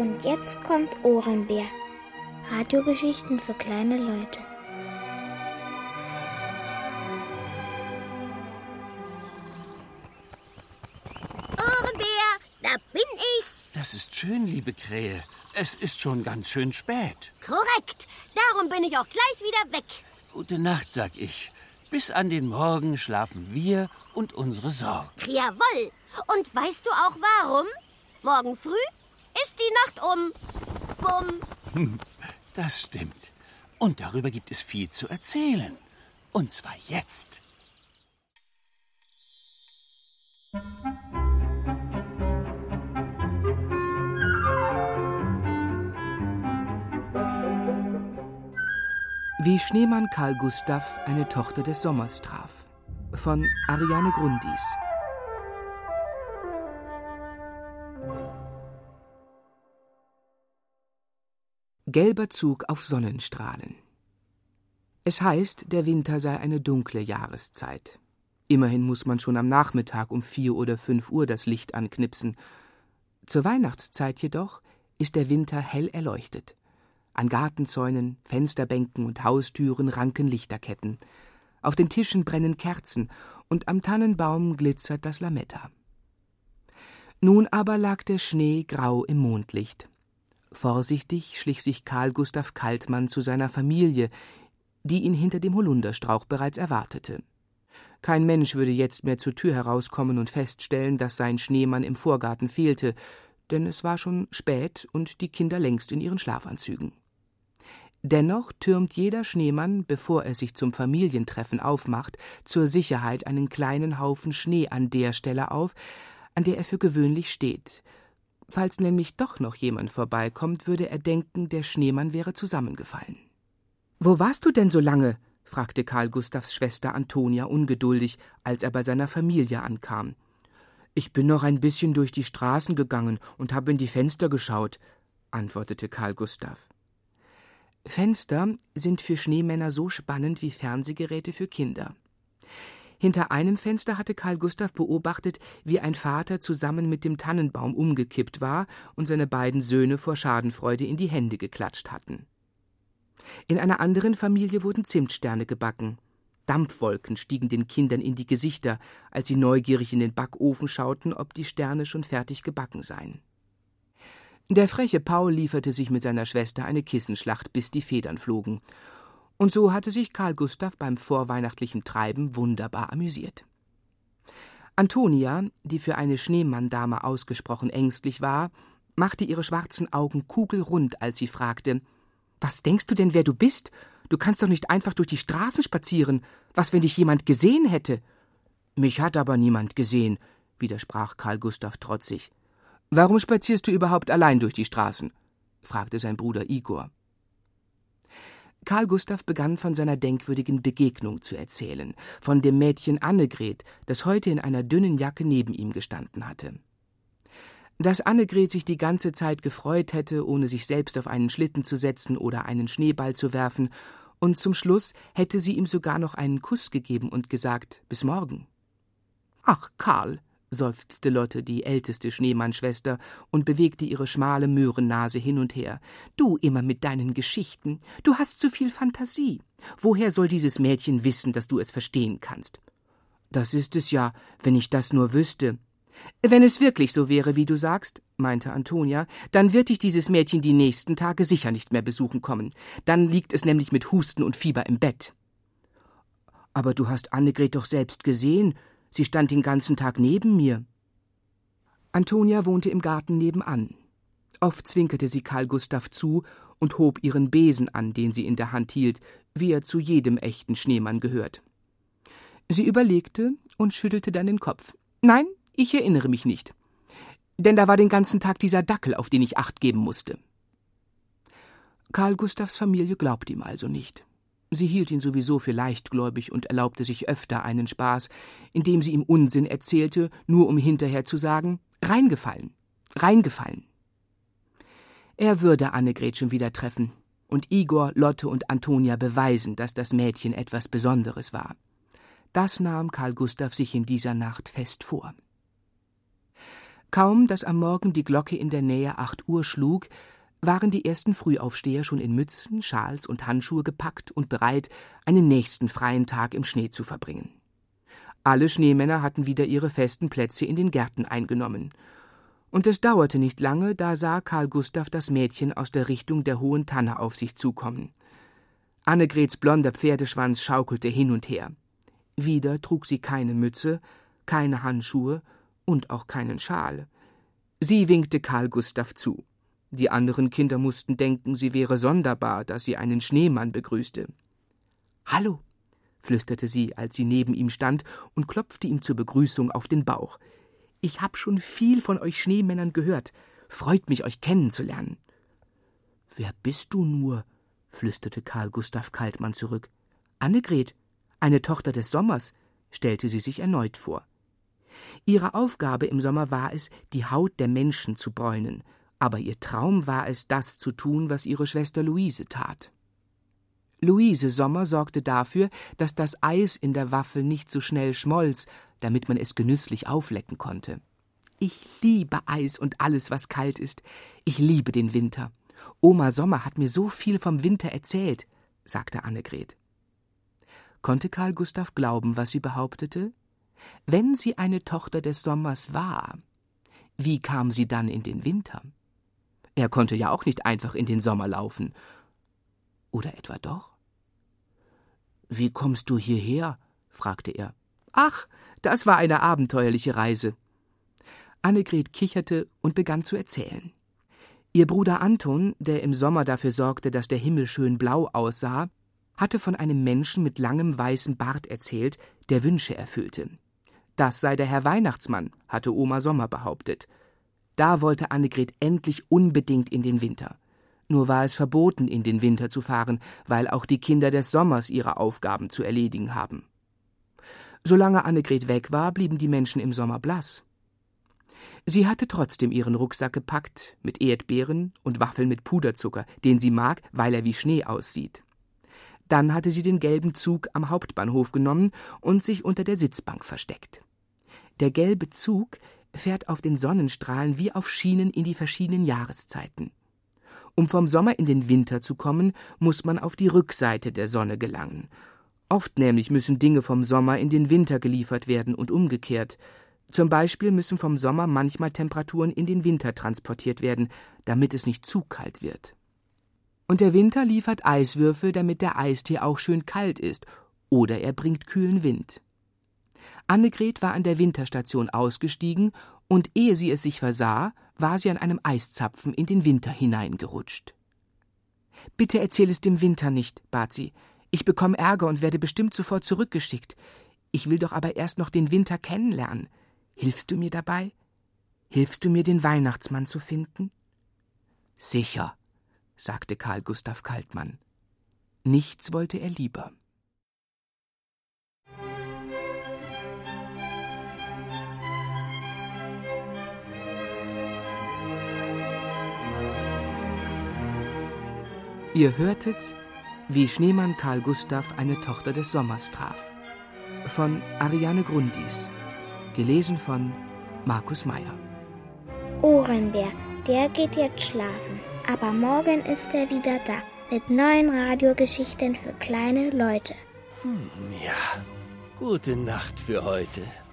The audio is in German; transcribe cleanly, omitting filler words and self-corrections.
Und jetzt kommt Ohrenbär. Radiogeschichten für kleine Leute. Ohrenbär, da bin ich. Das ist schön, liebe Krähe. Es ist schon ganz schön spät. Korrekt. Darum bin ich auch gleich wieder weg. Gute Nacht, sag ich. Bis an den Morgen schlafen wir und unsere Sorgen. Jawohl. Und weißt du auch warum? Morgen früh ist die Nacht um. Bumm. Das stimmt. Und darüber gibt es viel zu erzählen. Und zwar jetzt. Wie Schneemann Karl Gustav eine Tochter des Sommers traf. Von Ariane Grundis. Gelber Zug auf Sonnenstrahlen. Es heißt, der Winter sei eine dunkle Jahreszeit. Immerhin muss man schon am Nachmittag um 4 oder 5 Uhr das Licht anknipsen. Zur Weihnachtszeit jedoch ist der Winter hell erleuchtet. An Gartenzäunen, Fensterbänken und Haustüren ranken Lichterketten. Auf den Tischen brennen Kerzen und am Tannenbaum glitzert das Lametta. Nun aber lag der Schnee grau im Mondlicht. Vorsichtig schlich sich Karl Gustav Kaltmann zu seiner Familie, die ihn hinter dem Holunderstrauch bereits erwartete. Kein Mensch würde jetzt mehr zur Tür herauskommen und feststellen, dass sein Schneemann im Vorgarten fehlte, denn es war schon spät und die Kinder längst in ihren Schlafanzügen. Dennoch türmt jeder Schneemann, bevor er sich zum Familientreffen aufmacht, zur Sicherheit einen kleinen Haufen Schnee an der Stelle auf, an der er für gewöhnlich steht. Falls nämlich doch noch jemand vorbeikommt, würde er denken, der Schneemann wäre zusammengefallen. »Wo warst du denn so lange?« fragte Karl Gustavs Schwester Antonia ungeduldig, als er bei seiner Familie ankam. »Ich bin noch ein bisschen durch die Straßen gegangen und habe in die Fenster geschaut«, antwortete Karl Gustav. Fenster sind für Schneemänner so spannend wie Fernsehgeräte für Kinder. Hinter einem Fenster hatte Karl Gustav beobachtet, wie ein Vater zusammen mit dem Tannenbaum umgekippt war und seine beiden Söhne vor Schadenfreude in die Hände geklatscht hatten. In einer anderen Familie wurden Zimtsterne gebacken. Dampfwolken stiegen den Kindern in die Gesichter, als sie neugierig in den Backofen schauten, ob die Sterne schon fertig gebacken seien. Der freche Paul lieferte sich mit seiner Schwester eine Kissenschlacht, bis die Federn flogen. Und so hatte sich Karl Gustav beim vorweihnachtlichen Treiben wunderbar amüsiert. Antonia, die für eine Schneemanndame ausgesprochen ängstlich war, machte ihre schwarzen Augen kugelrund, als sie fragte: »Was denkst du denn, wer du bist? Du kannst doch nicht einfach durch die Straßen spazieren. Was, wenn dich jemand gesehen hätte?« »Mich hat aber niemand gesehen«, widersprach Karl Gustav trotzig. »Warum spazierst du überhaupt allein durch die Straßen?« fragte sein Bruder Igor. Karl Gustav begann von seiner denkwürdigen Begegnung zu erzählen, von dem Mädchen Annegret, das heute in einer dünnen Jacke neben ihm gestanden hatte. Dass Annegret sich die ganze Zeit gefreut hätte, ohne sich selbst auf einen Schlitten zu setzen oder einen Schneeball zu werfen, und zum Schluss hätte sie ihm sogar noch einen Kuss gegeben und gesagt: »Bis morgen.« »Ach, Karl«, seufzte Lotte, die älteste Schneemannschwester, und bewegte ihre schmale Möhrennase hin und her. »Du immer mit deinen Geschichten. Du hast so viel Fantasie. Woher soll dieses Mädchen wissen, dass du es verstehen kannst?« »Das ist es ja, wenn ich das nur wüsste.« »Wenn es wirklich so wäre, wie du sagst«, meinte Antonia, »dann wird dich dieses Mädchen die nächsten Tage sicher nicht mehr besuchen kommen. Dann liegt es nämlich mit Husten und Fieber im Bett.« »Aber du hast Annegret doch selbst gesehen. Sie stand den ganzen Tag neben mir.« Antonia wohnte im Garten nebenan. Oft zwinkerte sie Karl Gustav zu und hob ihren Besen an, den sie in der Hand hielt, wie er zu jedem echten Schneemann gehört. Sie überlegte und schüttelte dann den Kopf. »Nein, ich erinnere mich nicht. Denn da war den ganzen Tag dieser Dackel, auf den ich Acht geben musste.« Karl Gustavs Familie glaubte ihm also nicht. Sie hielt ihn sowieso für leichtgläubig und erlaubte sich öfter einen Spaß, indem sie ihm Unsinn erzählte, nur um hinterher zu sagen: »Reingefallen, reingefallen.« Er würde Annegret schon wieder treffen und Igor, Lotte und Antonia beweisen, dass das Mädchen etwas Besonderes war. Das nahm Karl Gustav sich in dieser Nacht fest vor. Kaum, dass am Morgen die Glocke in der Nähe 8 Uhr schlug, waren die ersten Frühaufsteher schon in Mützen, Schals und Handschuhe gepackt und bereit, einen nächsten freien Tag im Schnee zu verbringen. Alle Schneemänner hatten wieder ihre festen Plätze in den Gärten eingenommen. Und es dauerte nicht lange, da sah Karl Gustav das Mädchen aus der Richtung der hohen Tanne auf sich zukommen. Annegrets blonder Pferdeschwanz schaukelte hin und her. Wieder trug sie keine Mütze, keine Handschuhe und auch keinen Schal. Sie winkte Karl Gustav zu. Die anderen Kinder mussten denken, sie wäre sonderbar, dass sie einen Schneemann begrüßte. »Hallo«, flüsterte sie, als sie neben ihm stand und klopfte ihm zur Begrüßung auf den Bauch. »Ich hab schon viel von euch Schneemännern gehört. Freut mich, euch kennenzulernen.« »Wer bist du nur?«, flüsterte Karl Gustav Kaltmann zurück. »Annegret, eine Tochter des Sommers«, stellte sie sich erneut vor. Ihre Aufgabe im Sommer war es, die Haut der Menschen zu bräunen, aber ihr Traum war es, das zu tun, was ihre Schwester Luise tat. Luise Sommer sorgte dafür, dass das Eis in der Waffel nicht so schnell schmolz, damit man es genüsslich auflecken konnte. »Ich liebe Eis und alles, was kalt ist. Ich liebe den Winter. Oma Sommer hat mir so viel vom Winter erzählt«, sagte Annegret. Konnte Karl Gustav glauben, was sie behauptete? Wenn sie eine Tochter des Sommers war, wie kam sie dann in den Winter? Er konnte ja auch nicht einfach in den Sommer laufen. Oder etwa doch? »Wie kommst du hierher?«, fragte er. »Ach, das war eine abenteuerliche Reise.« Annegret kicherte und begann zu erzählen. Ihr Bruder Anton, der im Sommer dafür sorgte, dass der Himmel schön blau aussah, hatte von einem Menschen mit langem weißem Bart erzählt, der Wünsche erfüllte. Das sei der Herr Weihnachtsmann, hatte Oma Sommer behauptet. Da wollte Annegret endlich unbedingt in den Winter. Nur war es verboten, in den Winter zu fahren, weil auch die Kinder des Sommers ihre Aufgaben zu erledigen haben. Solange Annegret weg war, blieben die Menschen im Sommer blass. Sie hatte trotzdem ihren Rucksack gepackt, mit Erdbeeren und Waffeln mit Puderzucker, den sie mag, weil er wie Schnee aussieht. Dann hatte sie den gelben Zug am Hauptbahnhof genommen und sich unter der Sitzbank versteckt. Der gelbe Zug fährt auf den Sonnenstrahlen wie auf Schienen in die verschiedenen Jahreszeiten. Um vom Sommer in den Winter zu kommen, muss man auf die Rückseite der Sonne gelangen. Oft nämlich müssen Dinge vom Sommer in den Winter geliefert werden und umgekehrt. Zum Beispiel müssen vom Sommer manchmal Temperaturen in den Winter transportiert werden, damit es nicht zu kalt wird. Und der Winter liefert Eiswürfel, damit der Eistee auch schön kalt ist, oder er bringt kühlen Wind. Annegret war an der Winterstation ausgestiegen, und ehe sie es sich versah, war sie an einem Eiszapfen in den Winter hineingerutscht. »Bitte erzähl es dem Winter nicht«, bat sie. »Ich bekomme Ärger und werde bestimmt sofort zurückgeschickt. Ich will doch aber erst noch den Winter kennenlernen. Hilfst du mir dabei? Hilfst du mir, den Weihnachtsmann zu finden?« »Sicher«, sagte Karl Gustav Kaltmann. Nichts wollte er lieber. Ihr hörtet, wie Schneemann Karl Gustav eine Tochter des Sommers traf. Von Ariane Grundis. Gelesen von Markus Meyer. Ohrenbär, der geht jetzt schlafen. Aber morgen ist er wieder da. Mit neuen Radiogeschichten für kleine Leute. Ja, gute Nacht für heute.